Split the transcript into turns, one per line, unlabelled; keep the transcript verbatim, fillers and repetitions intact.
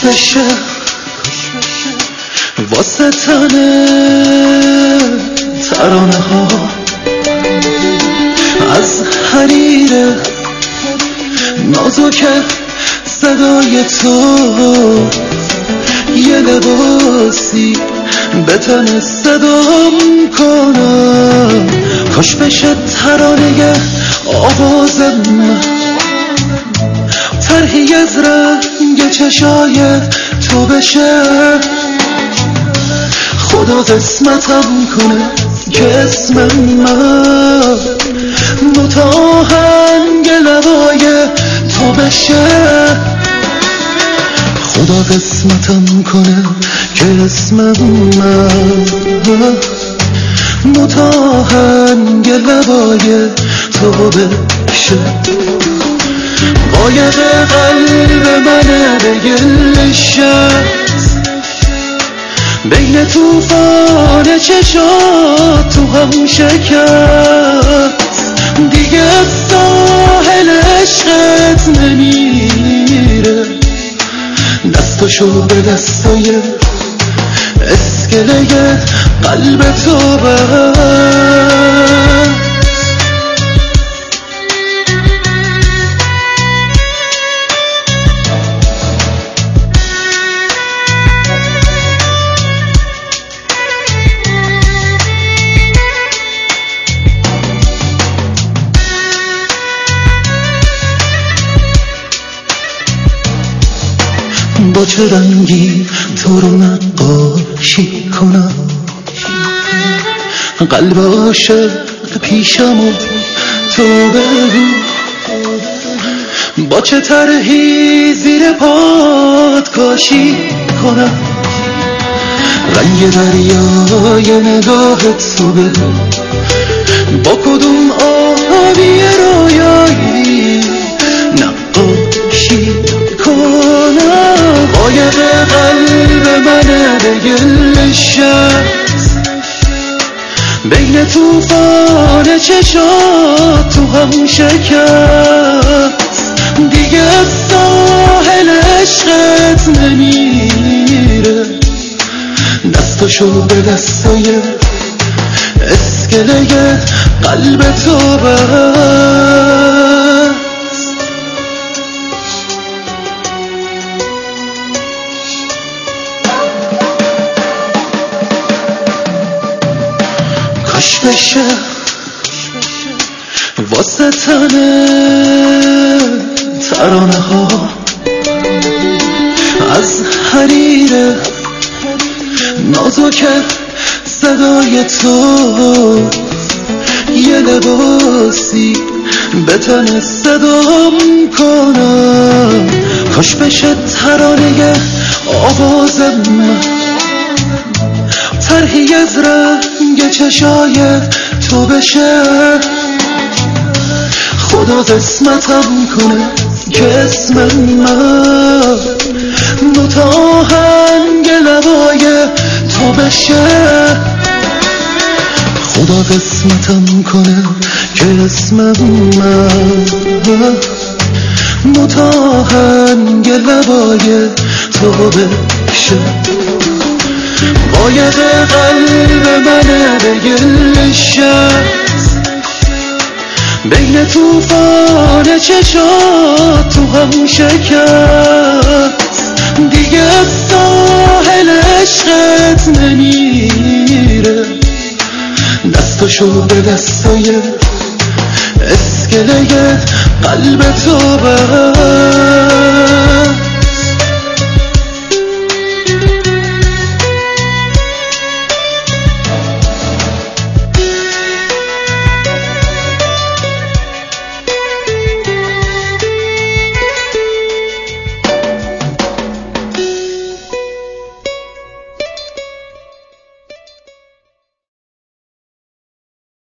بشه واسه تنه ترانه ها از حریر نازک صدای تو، یه لباسی به تن صدام کنم. کاش بشه ترانه آواز من، طرحی از رنگ چشای تو بشه. خدا قسمتم کنه که اسم من متاهنگ لبای تو بشه. خدا قسمتم کنه که اسم من متاهنگ لبای تو بشه. قایق قلب منه به گل شست، بین توفان چشات تو هم شکست. دیگه ساحل عشقت نمیره، دستاشو به دستای اسکله قلب تو بست. با چه رنگی تو رو نقاشی کنم، قلب عاشق پیشم و تو بگو. با چه طرحی زیر پات کاشی کنم، رنگ دریای نگاهت تو بگو. با کدوم آبی رویایی نقاشی کنم. قایق قلب منه به گل شست، بین توفان چشات تو هم شکست. دیگه ساحل عشقت نمیره، دستاشو به دستای اسکله قلب تو بست. کاش بشه واسه تنه ترانه ها از حریر نازک صدای تو، یه لباسی به تن صدام کنم. کاش بشه ترانه آواز من، طرحی از رنگ چشای تو بشه. خدا قسمتم کنه که اسم من متاهنگ لبای تو بشه. خدا قسمتم کنه که اسم من متاهنگ لبای تو بشه. قایق قلب منه به گل شست، بین توفان چشات تو هم شکست. دیگه ساحل عشقت نمیره، دستاشو به دستای اسکله قلب تو بست.